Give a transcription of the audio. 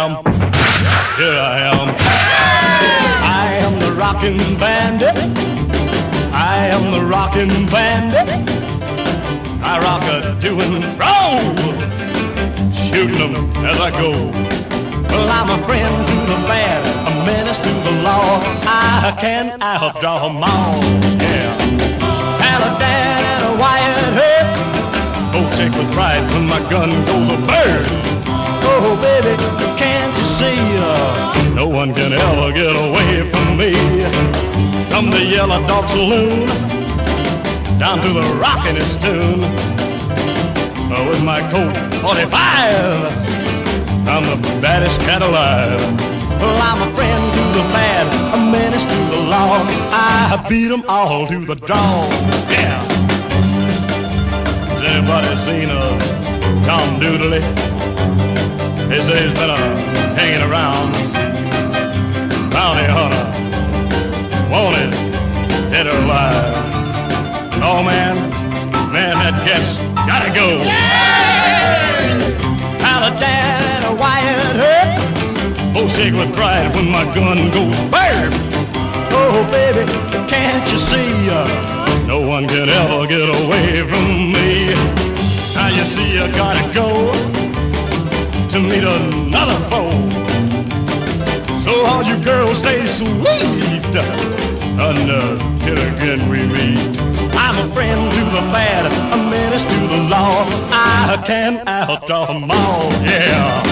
am. Here I am. I am the rockin' bandit. I am the rockin' bandit. I rock a to and fro, shooting them as I go. Well, I'm a friend to the bad, a menace to the law. I can outdraw them all, yeah. Paladin and a Wyatt Earp, both sick with pride when my gun goes a bird. Oh, baby, can't you see? No one can ever get away from me. From the Yellow Dog Saloon down to the rockin'est tune, with my Colt 45. I'm the baddest cat alive. Well, I'm a friend to the bad, a menace to the law. I beat them all to the draw. Yeah. Has anybody seen Tom Doodley? They say he's been hanging around. Bounty hunter, wanted, dead or alive. Oh man, that cat's gotta go. Yeah! Paladin and a Wyatt Earp, both sick with pride when my gun goes burp. Oh baby, can't you see? No one can ever get away from me. Now you see I gotta go to meet another foe. So all you girls stay sweet until again we meet. I'm a friend to the bad, a menace to the law. I can outdraw them all, yeah.